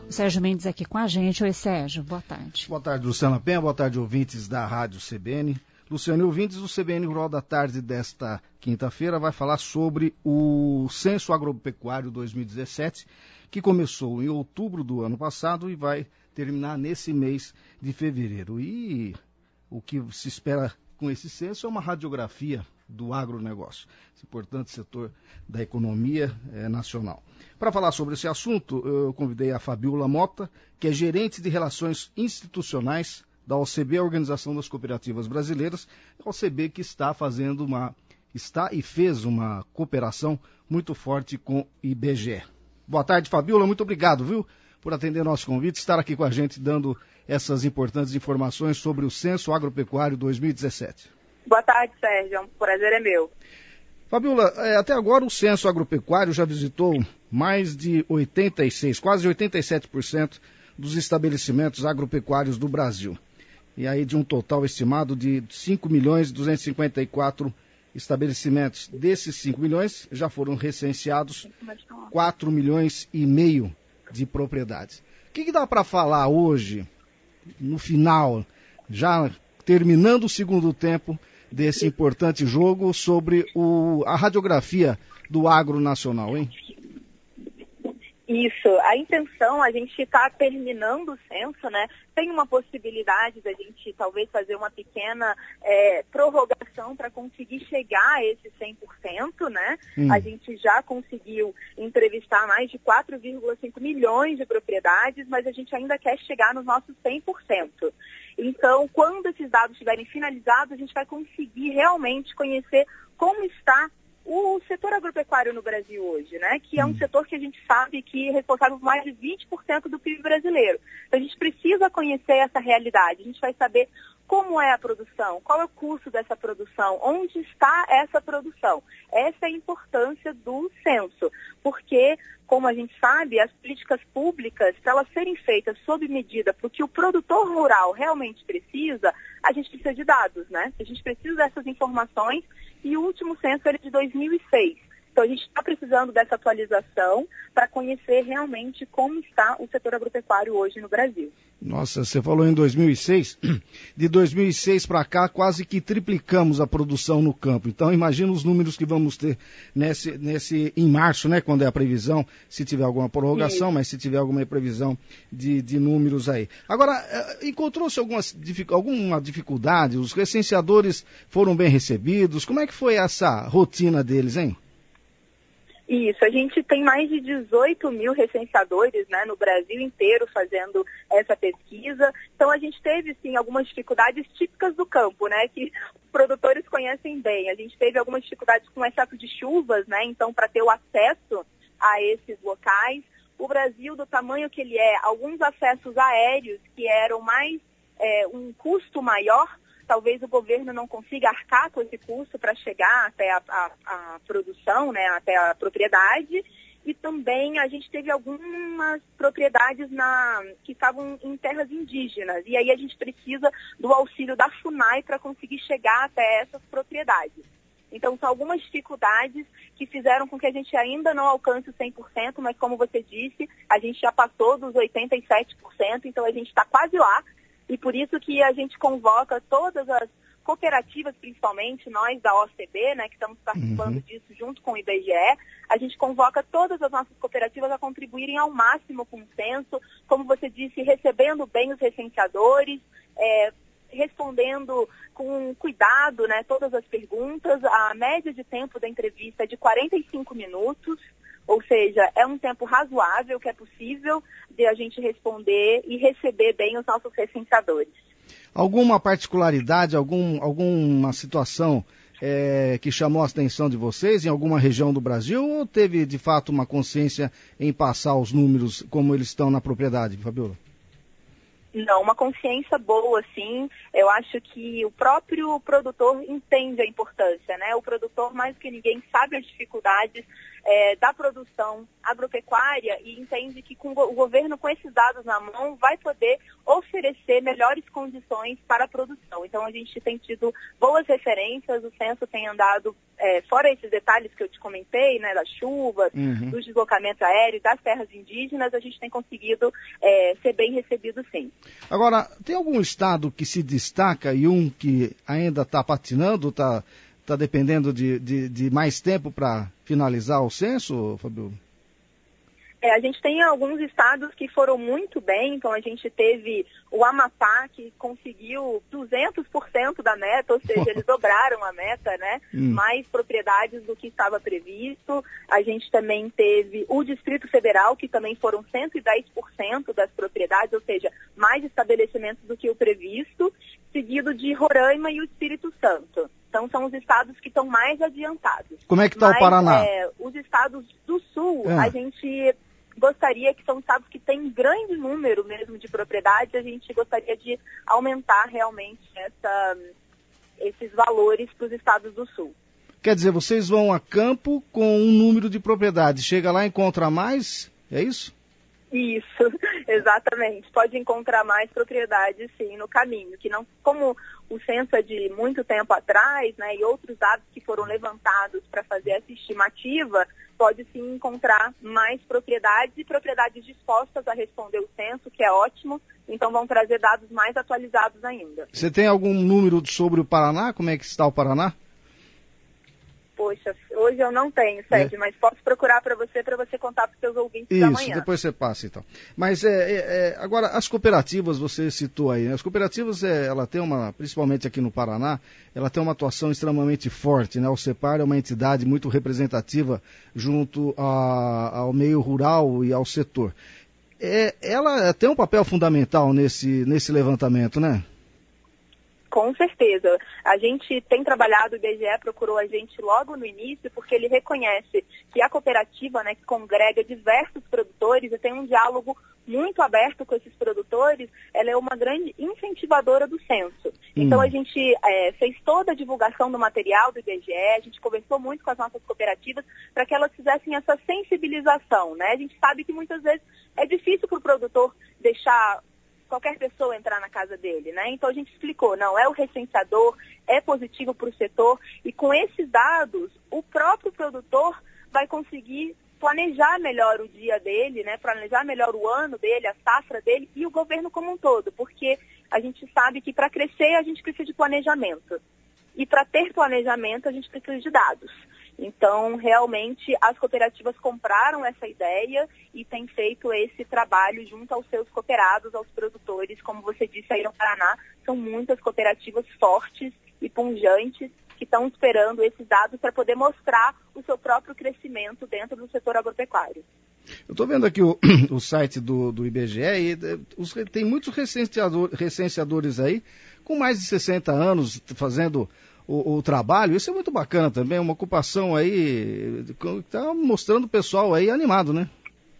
O Sérgio Mendes aqui com a gente. Oi, Sérgio, boa tarde. Boa tarde, Luciana Penha, boa tarde, ouvintes da Rádio CBN. Luciano e ouvintes, o CBN Rural da Tarde desta quinta-feira vai falar sobre o Censo Agropecuário 2017, que começou em outubro do ano passado e vai terminar nesse mês de fevereiro. E o que se espera com esse censo é uma radiografia do agronegócio, esse importante setor da economia nacional. Para falar sobre esse assunto, eu convidei a Fabiola Mota, que é gerente de Relações Institucionais da OCB, a Organização das Cooperativas Brasileiras, a OCB que fez uma cooperação muito forte com o IBGE. Boa tarde, Fabiola, muito obrigado, viu, por atender nosso convite, estar aqui com a gente dando essas importantes informações sobre o Censo Agropecuário 2017. Boa tarde, Sérgio, o prazer é meu. Fabiola, até agora o Censo Agropecuário já visitou mais de 86, quase 87% dos estabelecimentos agropecuários do Brasil. E aí de um total estimado de 5.254 estabelecimentos. Desses 5 milhões já foram recenseados 4,5 milhões de propriedades. O que dá para falar hoje, no final, já terminando o segundo tempo desse importante jogo, sobre a radiografia do agro nacional, hein? Isso, a intenção, a gente está terminando o censo, né? Tem uma possibilidade da gente talvez fazer uma pequena prorrogação para conseguir chegar a esse 100%, né? A gente já conseguiu entrevistar mais de 4,5 milhões de propriedades, mas a gente ainda quer chegar nos nossos 100%. Então, quando esses dados estiverem finalizados, a gente vai conseguir realmente conhecer como está o setor agropecuário no Brasil hoje, né? Que é um setor que a gente sabe que é responsável por mais de 20% do PIB brasileiro. Então, a gente precisa conhecer essa realidade. A gente vai saber como é a produção, qual é o custo dessa produção, onde está essa produção. Essa é a importância do censo, porque, como a gente sabe, as políticas públicas, para elas serem feitas sob medida para o que o produtor rural realmente precisa, a gente precisa de dados, né? A gente precisa dessas informações. E o último censo é de 2006. Então, a gente está precisando dessa atualização para conhecer realmente como está o setor agropecuário hoje no Brasil. Nossa, você falou em 2006. De 2006 para cá, quase que triplicamos a produção no campo. Então, imagina os números que vamos ter em março, né, quando é a previsão, se tiver alguma prorrogação, Mas se tiver alguma previsão de números aí. Agora, encontrou-se alguma dificuldade? Os recenseadores foram bem recebidos? Como é que foi essa rotina deles, hein? Isso, a gente tem mais de 18 mil recenseadores, né, no Brasil inteiro fazendo essa pesquisa. Então a gente teve, sim, algumas dificuldades típicas do campo, né, que os produtores conhecem bem. A gente teve algumas dificuldades com excesso de chuvas, né, então para ter o acesso a esses locais. O Brasil, do tamanho que ele é, alguns acessos aéreos que eram mais um custo maior, talvez o governo não consiga arcar com esse custo para chegar até a produção, né, até a propriedade. E também a gente teve algumas propriedades que estavam em terras indígenas. E aí a gente precisa do auxílio da FUNAI para conseguir chegar até essas propriedades. Então, são algumas dificuldades que fizeram com que a gente ainda não alcance o 100%, mas como você disse, a gente já passou dos 87%, então a gente está quase lá. E por isso que a gente convoca todas as cooperativas, principalmente nós da OCB, né, que estamos participando disso junto com o IBGE, a gente convoca todas as nossas cooperativas a contribuírem ao máximo com o censo, como você disse, recebendo bem os recenseadores, respondendo com cuidado, né, todas as perguntas. A média de tempo da entrevista é de 45 minutos, ou seja, é um tempo razoável que é possível de a gente responder e receber bem os nossos recenseadores. Alguma particularidade, alguma situação que chamou a atenção de vocês em alguma região do Brasil, ou teve de fato uma consciência em passar os números como eles estão na propriedade, Fabiola? Não, uma consciência boa, sim. Eu acho que o próprio produtor entende a importância, né? O produtor, mais que ninguém, sabe as dificuldades da produção agropecuária e entende que o governo, com esses dados na mão, vai poder oferecer melhores condições para a produção. Então, a gente tem tido boas referências, o censo tem andado, fora esses detalhes que eu te comentei, né, das chuvas, dos deslocamentos aéreos, das terras indígenas, a gente tem conseguido ser bem recebido, sim. Agora, tem algum estado que se destaca e um que ainda está patinando, está dependendo de mais tempo para finalizar o censo, Fabio? A gente tem alguns estados que foram muito bem, então a gente teve o Amapá, que conseguiu 200% da meta, ou seja, eles dobraram a meta, né? Mais propriedades do que estava previsto. A gente também teve o Distrito Federal, que também foram 110% das propriedades, ou seja, mais estabelecimentos do que o previsto, seguido de Roraima e o Espírito Santo. Então, são os estados que estão mais adiantados. Como é que está o Paraná? Os estados do Sul, a gente gostaria, que são estados que têm grande número mesmo de propriedades, a gente gostaria de aumentar realmente esses valores para os estados do Sul. Quer dizer, vocês vão a campo com um número de propriedades, chega lá e encontra mais, é isso? Isso, exatamente. Pode encontrar mais propriedades, sim, no caminho, que não, como o censo é de muito tempo atrás, né, e outros dados que foram levantados para fazer essa estimativa, pode sim encontrar mais propriedades e propriedades dispostas a responder o censo, que é ótimo, então vão trazer dados mais atualizados ainda. Você tem algum número sobre o Paraná? Como é que está o Paraná? Poxa, hoje eu não tenho, Sérgio, mas posso procurar para você contar para os seus ouvintes amanhã. Isso, depois você passa então. Mas agora, as cooperativas, você citou aí, né? As cooperativas, ela tem principalmente aqui no Paraná, ela tem uma atuação extremamente forte, né? O CEPAR é uma entidade muito representativa junto ao meio rural e ao setor. Ela tem um papel fundamental nesse levantamento, né? Com certeza. A gente tem trabalhado, o IBGE procurou a gente logo no início, porque ele reconhece que a cooperativa, né, que congrega diversos produtores e tem um diálogo muito aberto com esses produtores, ela é uma grande incentivadora do censo. Então a gente fez toda a divulgação do material do IBGE, a gente conversou muito com as nossas cooperativas para que elas fizessem essa sensibilização, né? A gente sabe que muitas vezes é difícil para o produtor deixar qualquer pessoa entrar na casa dele, né? Então a gente explicou, não, é o recenseador, é positivo para o setor, e com esses dados, o próprio produtor vai conseguir planejar melhor o dia dele, né? Planejar melhor o ano dele, a safra dele e o governo como um todo, porque a gente sabe que para crescer a gente precisa de planejamento. E para ter planejamento a gente precisa de dados. Então, realmente, as cooperativas compraram essa ideia e têm feito esse trabalho junto aos seus cooperados, aos produtores. Como você disse aí no Paraná, são muitas cooperativas fortes e pujantes que estão esperando esses dados para poder mostrar o seu próprio crescimento dentro do setor agropecuário. Eu estou vendo aqui o site do IBGE e tem muitos recenseadores aí com mais de 60 anos fazendo o trabalho. Isso é muito bacana também, uma ocupação aí, está mostrando o pessoal aí animado, né?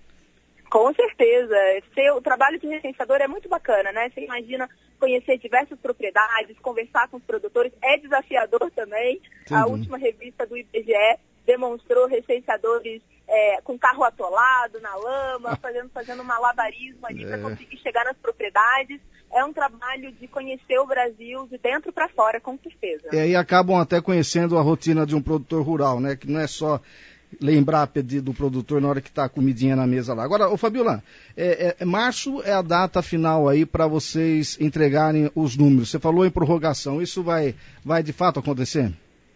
Com certeza. O trabalho de recenseador é muito bacana, né? Você imagina conhecer diversas propriedades, conversar com os produtores, é desafiador também. Entendi. A última revista do IBGE demonstrou recenseadores com carro atolado na lama, fazendo um malabarismo ali para conseguir chegar nas propriedades. É um trabalho de conhecer o Brasil de dentro para fora, com certeza. E acabam até conhecendo a rotina de um produtor rural, né? Que não é só lembrar a pedido do produtor na hora que está a comidinha na mesa lá. Agora, Fabiola, março é a data final aí para vocês entregarem os números. Você falou em prorrogação. Isso vai de fato acontecer?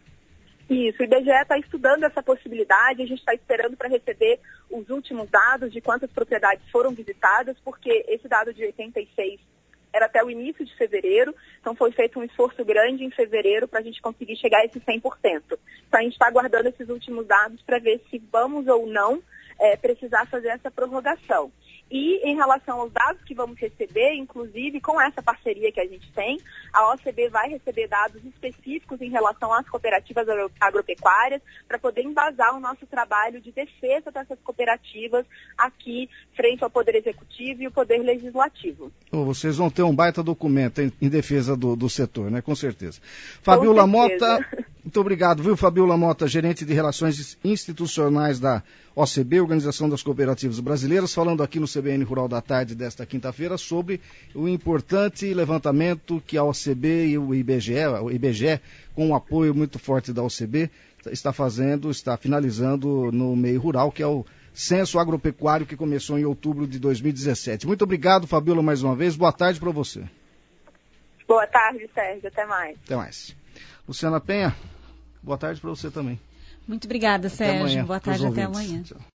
Isso, o IBGE está estudando essa possibilidade, a gente está esperando para receber os últimos dados de quantas propriedades foram visitadas, porque esse dado de 86 era até o início de fevereiro, então foi feito um esforço grande em fevereiro para a gente conseguir chegar a esses 100%. Então a gente está aguardando esses últimos dados para ver se vamos ou não precisar fazer essa prorrogação. E em relação aos dados que vamos receber, inclusive com essa parceria que a gente tem, a OCB vai receber dados específicos em relação às cooperativas agropecuárias para poder embasar o nosso trabalho de defesa dessas cooperativas aqui frente ao Poder Executivo e o Poder Legislativo. Vocês vão ter um baita documento em defesa do setor, né? Com certeza. Fabiola Mota, muito obrigado, viu, Fabiola Mota, gerente de Relações Institucionais da OCB, Organização das Cooperativas Brasileiras, falando aqui no CBN Rural da Tarde desta quinta-feira sobre o importante levantamento que a OCB e o IBGE, com um apoio muito forte da OCB, está finalizando no meio rural, que é o Censo Agropecuário, que começou em outubro de 2017. Muito obrigado, Fabiola, mais uma vez. Boa tarde para você. Boa tarde, Sérgio. Até mais. Até mais. Luciana Penha, boa tarde para você também. Muito obrigada, Sérgio. Até amanhã. Boa tarde, até amanhã. Tchau.